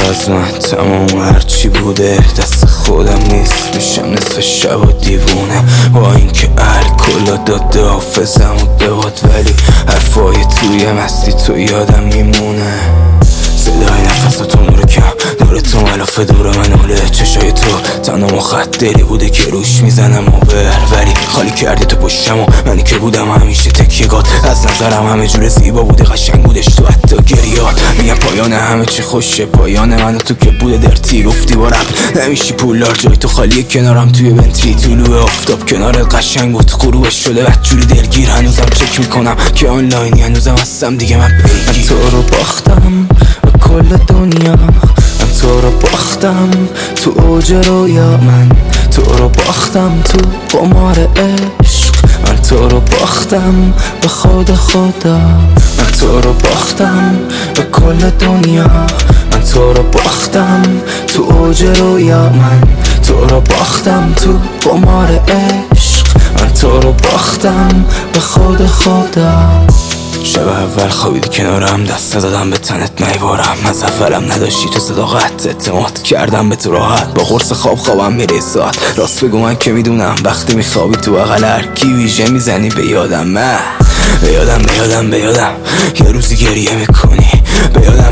از من تمام هرچی بوده دست خودم نیست، میشم نصف شب و دیوونه با اینکه الکل داده حافظم و بباد، ولی حرفای توی مستی تو یادم میمونه. صدای نفساتو نور کم، نور تو ملافه دور من اوله، چشای تو تنها مخدری بوده که روش میزنم ولی خالی کردی تو پشتم و منی که بودم همیشه تکیه‌گات. از نظرم همه جور زیبا بوده، قشنگ بودش تو حتی گریات. میگم پایان همه چی خوشه، پایان من و تو که بوده درتی. گفتی با رپ نمیشی پولدار، جای تو خالیه کنارم توی بنتلی. طلوع آفتاب کنارت قشنگ بود، غروبش شده بدجوری دلگیر. هنوزم چک میکنم که آنلاینی، هنوزم هستم دیگه من پیگیر. من تو رو باختم و کل دنیا، من تو رو باختم تو اوج رویا، من تو رو باختم تو قمار عشق، من تو رو باختم به خود خدا. من تو رو باختم به کل دنیا، من تو رو باختم تو اوج رویا، من تو رو باختم تو قمار عشق، من تو رو باختم به خود خدا. شب اول خوابیدی کنارم، دست دادم به تنت نیوارم. از اولم نداشتی تو صداقت، اعتماد کردم به تو راحت. با قرص خوابم میره ساعت. راست بگو من که میدونم وقتی میخوابی تو بغل هر کی ویژه میزنی به یادم. به یادم یه روزی گریه میکنی، به یادم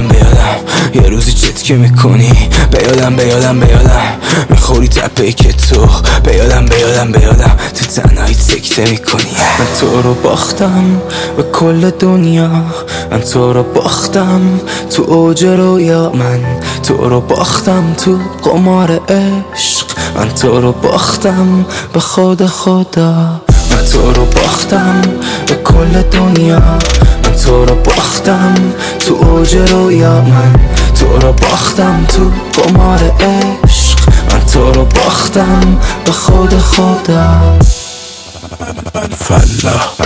یه روزی چتکه میکنی، به یادم میخوری تپه که تو، به یادم تو تنهایی سکته میکنی. من تو رو باختم به کل دنیا، من تو رو باختم تو اوج رویا، من تو رو باختم تو قمار عشق، من تو رو باختم به خود خدا. من تو رو باختم به کل دنیا، من تو رو باختم تو اوج رویا، من تو رو باختم تو قمار عشق، من تو رو باختم به خود خدا. فلا